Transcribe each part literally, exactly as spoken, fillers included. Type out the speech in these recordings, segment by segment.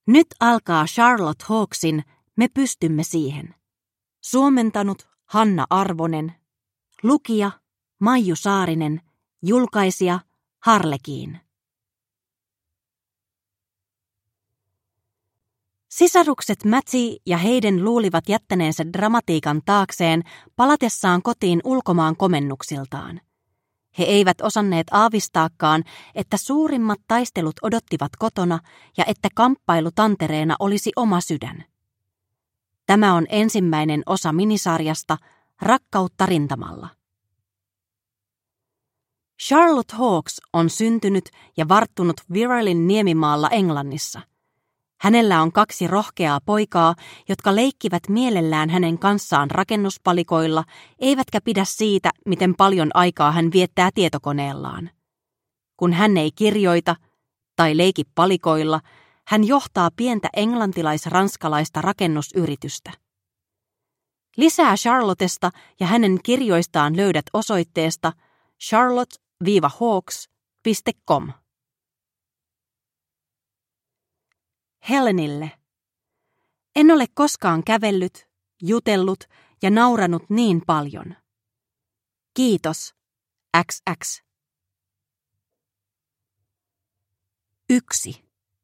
Nyt alkaa Charlotte Hawkesin Me pystymme siihen. Suomentanut Hanna Arvonen. Lukija Maiju Saarinen. Julkaisija Harlekiin. Sisarukset Matthew ja Hayden luulivat jättäneensä dramatiikan taakseen palatessaan kotiin ulkomaan komennuksiltaan. He eivät osanneet aavistaakaan, että suurimmat taistelut odottivat kotona ja että kamppailu tantereena olisi oma sydän. Tämä on ensimmäinen osa minisarjasta Rakkautta rintamalla. Charlotte Hawkes on syntynyt ja varttunut Wirralin niemimaalla Englannissa. Hänellä on kaksi rohkeaa poikaa, jotka leikkivät mielellään hänen kanssaan rakennuspalikoilla, eivätkä pidä siitä, miten paljon aikaa hän viettää tietokoneellaan. Kun hän ei kirjoita tai leiki palikoilla, hän johtaa pientä englantilais-ranskalaista rakennusyritystä. Lisää Charlottesta ja hänen kirjoistaan löydät osoitteesta charlotte hawkes piste com. Helenille. En ole koskaan kävellyt, jutellut ja nauranut niin paljon. Kiitos, X X. Yksi.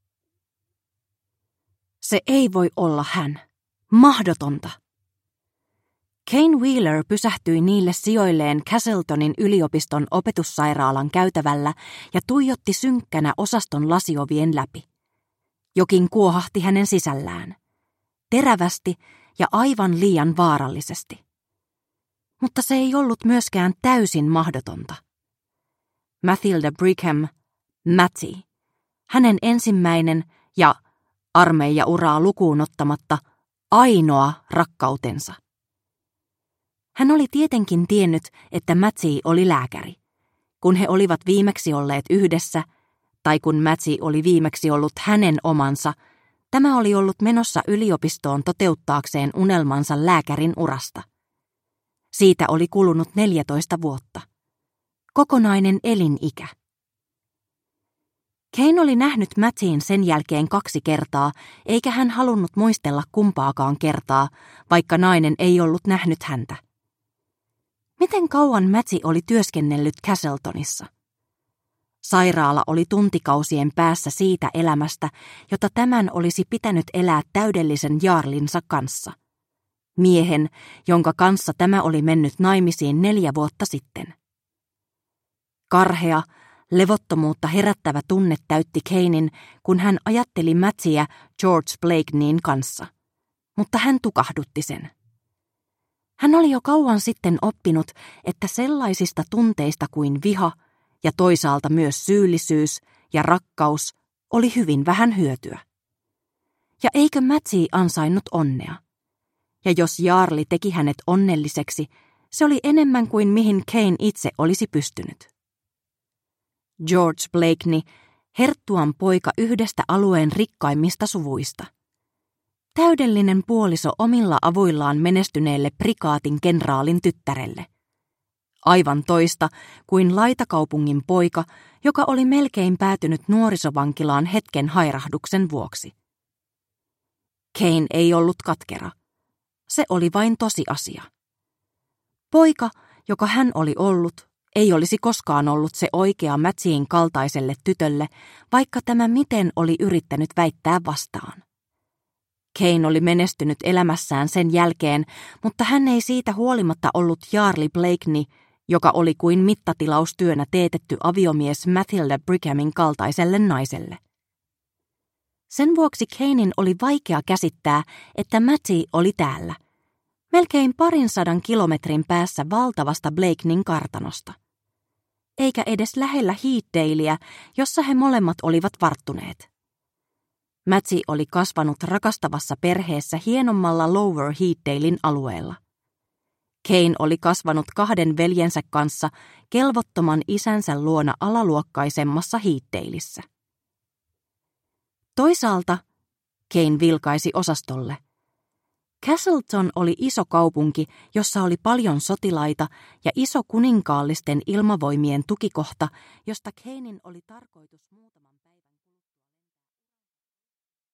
Se ei voi olla hän. Mahdotonta. Kane Wheeler pysähtyi niille sijoilleen Castletonin yliopiston opetussairaalan käytävällä ja tuijotti synkkänä osaston lasiovien läpi. Jokin kuohahti hänen sisällään. Terävästi ja aivan liian vaarallisesti. Mutta se ei ollut myöskään täysin mahdotonta. Mathilda Brigham, Mattie, hänen ensimmäinen ja armeijauraa lukuun ottamatta ainoa rakkautensa. Hän oli tietenkin tiennyt, että Mattie oli lääkäri. Kun he olivat viimeksi olleet yhdessä, tai kun Mattie oli viimeksi ollut hänen omansa, tämä oli ollut menossa yliopistoon toteuttaakseen unelmansa lääkärin urasta. Siitä oli kulunut neljätoista vuotta. Kokonainen elinikä. Kane oli nähnyt Mattien sen jälkeen kaksi kertaa, eikä hän halunnut muistella kumpaakaan kertaa, vaikka nainen ei ollut nähnyt häntä. Miten kauan Mattie oli työskennellyt Castletonissa? Sairaala oli tuntikausien päässä siitä elämästä, jota tämän olisi pitänyt elää täydellisen jaarlinsa kanssa. Miehen, jonka kanssa tämä oli mennyt naimisiin neljä vuotta sitten. Karhea, levottomuutta herättävä tunne täytti Kanen, kun hän ajatteli Mattieä George Blakeneyn kanssa. Mutta hän tukahdutti sen. Hän oli jo kauan sitten oppinut, että sellaisista tunteista kuin viha ja toisaalta myös syyllisyys ja rakkaus oli hyvin vähän hyötyä. Ja eikö Mattie ansainnut onnea? Ja jos Jaarli teki hänet onnelliseksi, se oli enemmän kuin mihin Kane itse olisi pystynyt. George Blakeney, herttuan poika yhdestä alueen rikkaimmista suvuista. Täydellinen puoliso omilla avuillaan menestyneelle prikaatin kenraalin tyttärelle. Aivan toista kuin laitakaupungin poika, joka oli melkein päätynyt nuorisovankilaan hetken hairahduksen vuoksi. Kane ei ollut katkera. Se oli vain tosiasia. Poika, joka hän oli ollut, ei olisi koskaan ollut se oikea Mattien kaltaiselle tytölle, vaikka tämä miten oli yrittänyt väittää vastaan. Kane oli menestynyt elämässään sen jälkeen, mutta hän ei siitä huolimatta ollut Jaarli Blakeney, joka oli kuin mittatilaustyönä teetetty aviomies Mathilda Brighamin kaltaiselle naiselle. Sen vuoksi Kanen oli vaikea käsittää, että Mattie oli täällä, melkein parin sadan kilometrin päässä valtavasta Blakeneyn kartanosta. Eikä edes lähellä Heathdalea, jossa he molemmat olivat varttuneet. Mattie oli kasvanut rakastavassa perheessä hienommalla Lower Heathdalen alueella. Kane oli kasvanut kahden veljensä kanssa kelvottoman isänsä luona alaluokkaisemmassa Heathdalessa. Toisaalta Kane vilkaisi osastolle. Castleton oli iso kaupunki, jossa oli paljon sotilaita ja iso kuninkaallisten ilmavoimien tukikohta, josta Kanen oli tarkoitus muutama